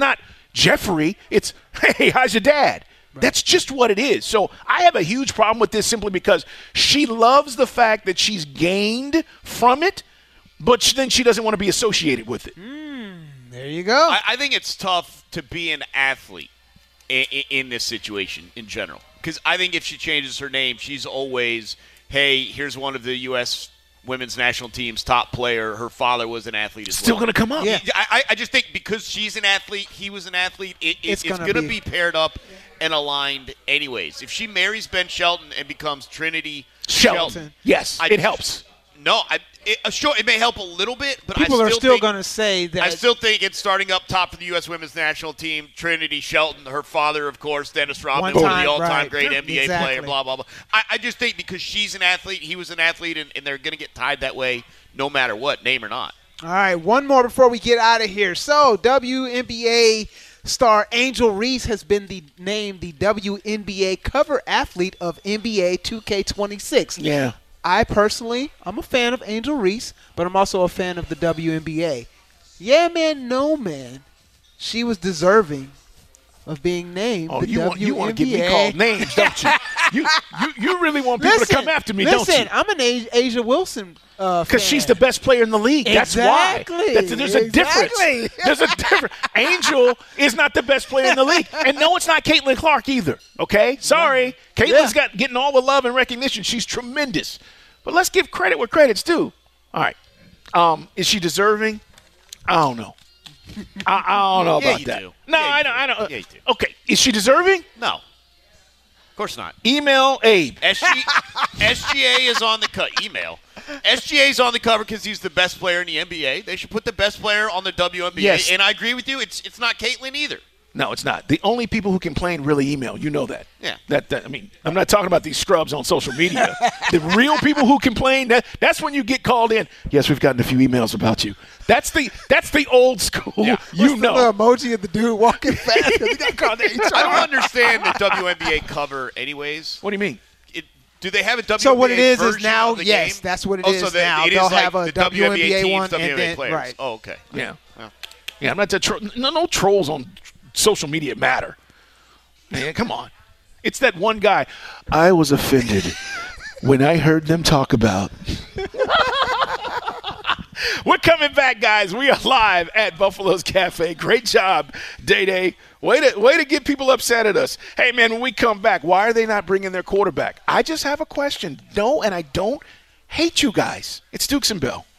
Jeffrey, it's, hey, how's your dad? Right. That's just what it is. So I have a huge problem with this simply because she loves the fact that she's gained from it, but then she doesn't want to be associated with it. Mm, there you go. I, I think it's tough to be an athlete in, in, in this situation in general. Because I think if she changes her name, she's always, hey, here's one of the U S women's national team's top player. Her father was an athlete as Still well. going to come up. Yeah. I, I just think because she's an athlete, he was an athlete, it, it, it's, it's going to be, be paired up and aligned anyways. If she marries Ben Shelton and becomes Trinity Shelton, Shelton yes, I, it helps. No, I, it, uh, sure, it may help a little bit, but people I still are still think, going to say that. I still think it's starting up top for the U S women's national team. Trinity Shelton, her father, of course, Dennis Rodman, one, one of the all-time right. great N B A exactly. player. Blah blah blah. I, I just think because she's an athlete, he was an athlete, and, and they're going to get tied that way, no matter what, name or not. All right, one more before we get out of here. So W N B A star Angel Reese has been the named the W N B A cover athlete of N B A two K twenty-six. Yeah. I personally, I'm a fan of Angel Reese, but I'm also a fan of the W N B A. Yeah, man, no, man. She was deserving of being named oh, the you W N B A. Want, you want to get me called names, don't you? you, you? You really want people listen, to come after me, listen, don't you? Listen, I'm an Asia, Asia Wilson uh, Because she's the best player in the league. Exactly. That's why. That's, there's a exactly. difference. There's a difference. Angel is not the best player in the league. And no, it's not Caitlin Clark either. Okay? Sorry. Caitlin's yeah. got getting all the love and recognition. She's tremendous. But let's give credit where credit's due. All right. Um, is she deserving? I don't know. I, I don't know yeah, about you that. Do. No, yeah, I don't. Do. I don't. Yeah, you do. Okay. Is she deserving? No. Of course not. Email Abe. S G, S G A is on the cover. Email. S G A is on the cover because he's the best player in the N B A. They should put the best player on the W N B A. Yes. And I agree with you. It's it's not Caitlin either. No, it's not. The only people who complain really email. You know that. Yeah. That, that I mean, I'm not talking about these scrubs on social media. The real people who complain, that that's when you get called in. Yes, we've gotten a few emails about you. That's the that's the old school. Yeah. You What's know. The emoji of the dude walking fast. I don't understand the W N B A cover anyways. What do you mean? It, do they have a W N B A So what it is version is now, of the yes, game? that's what it oh, is so they, now. it They'll is like have a the W N B A teams, one, W N B A and then, players. right. Oh, okay. Yeah. Yeah, yeah I'm not that tro- no, no trolls on social media matter. Man, come on. It's that one guy. I was offended when I heard them talk about. We're coming back, guys. We are live at Buffalo's Cafe. Great job, Day Day. Way to, way to get people upset at us. Hey, man, when we come back, why are they not bringing their quarterback? I just have a question. No, and I don't hate you guys. It's Dukes and Bell.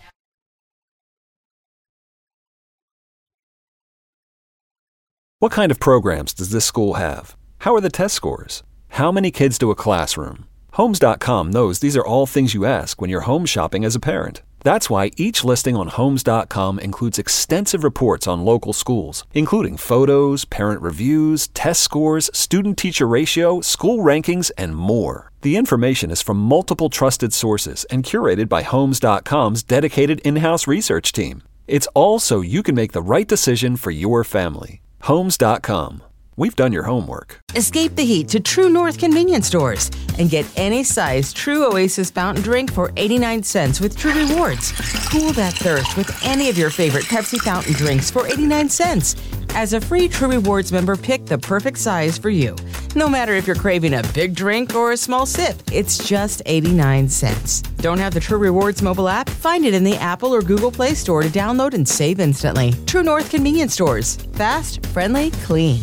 What kind of programs does this school have? How are the test scores? How many kids do a classroom? Homes dot com knows these are all things you ask when you're home shopping as a parent. That's why each listing on Homes dot com includes extensive reports on local schools, including photos, parent reviews, test scores, student-teacher ratio, school rankings, and more. The information is from multiple trusted sources and curated by Homes dot com's dedicated in-house research team. It's all so you can make the right decision for your family. Homes dot com. We've done your homework. Escape the heat to True North convenience stores and get any size True Oasis fountain drink for eighty-nine cents with True Rewards. Cool that thirst with any of your favorite Pepsi fountain drinks for eighty-nine cents. As a free True Rewards member, pick the perfect size for you. No matter if you're craving a big drink or a small sip, it's just eighty-nine cents. Don't have the True Rewards mobile app? Find it in the Apple or Google Play Store to download and save instantly. True North convenience stores. Fast, friendly, clean.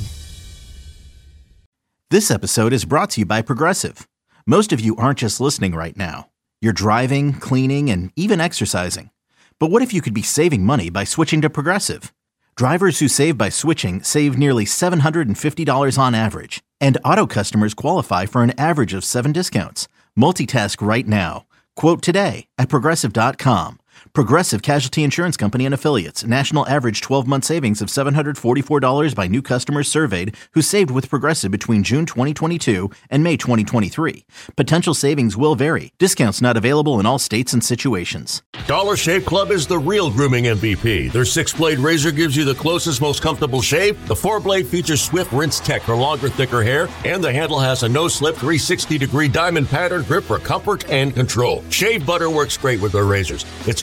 This episode is brought to you by Progressive. Most of you aren't just listening right now. You're driving, cleaning, and even exercising. But what if you could be saving money by switching to Progressive? Drivers who save by switching save nearly seven hundred fifty dollars on average. And auto customers qualify for an average of seven discounts. Multitask right now. Quote today at Progressive dot com. Progressive Casualty Insurance Company and Affiliates. National average twelve-month savings of seven hundred forty-four dollars by new customers surveyed who saved with Progressive between June twenty twenty-two and May twenty twenty-three. Potential savings will vary. Discounts not available in all states and situations. Dollar Shave Club is the real grooming M V P. Their six-blade razor gives you the closest, most comfortable shave. The four-blade features swift rinse tech for longer, thicker hair. And the handle has a no-slip three sixty degree diamond pattern grip for comfort and control. Shave butter works great with their razors. It's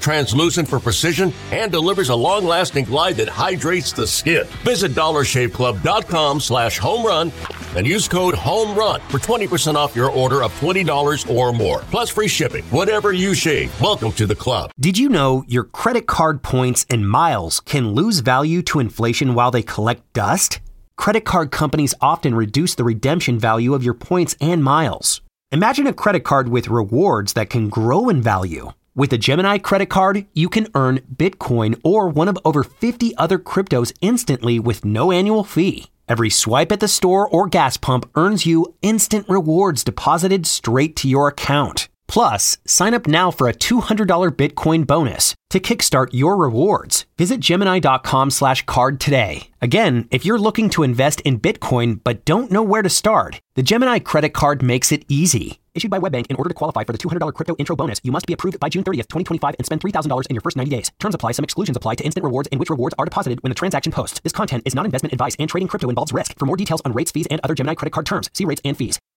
translucent for precision and delivers a long-lasting glide that hydrates the skin. Visit dollar shave club dot com slash home run and use code HOMERUN for twenty percent off your order of twenty dollars or more, plus free shipping. Whatever you shave, welcome to the club. Did you know your credit card points and miles can lose value to inflation while they collect dust? Credit card companies often reduce the redemption value of your points and miles. Imagine a credit card with rewards that can grow in value. With a Gemini credit card, you can earn Bitcoin or one of over fifty other cryptos instantly with no annual fee. Every swipe at the store or gas pump earns you instant rewards deposited straight to your account. Plus, sign up now for a two hundred dollars Bitcoin bonus to kickstart your rewards. Visit Gemini.com slash card today. Again, if you're looking to invest in Bitcoin but don't know where to start, the Gemini credit card makes it easy. Issued by WebBank, in order to qualify for the two hundred dollars crypto intro bonus, you must be approved by June thirtieth, twenty twenty-five and spend three thousand dollars in your first ninety days. Terms apply. Some exclusions apply to instant rewards in which rewards are deposited when the transaction posts. This content is not investment advice and trading crypto involves risk. For more details on rates, fees, and other Gemini credit card terms, see rates and fees.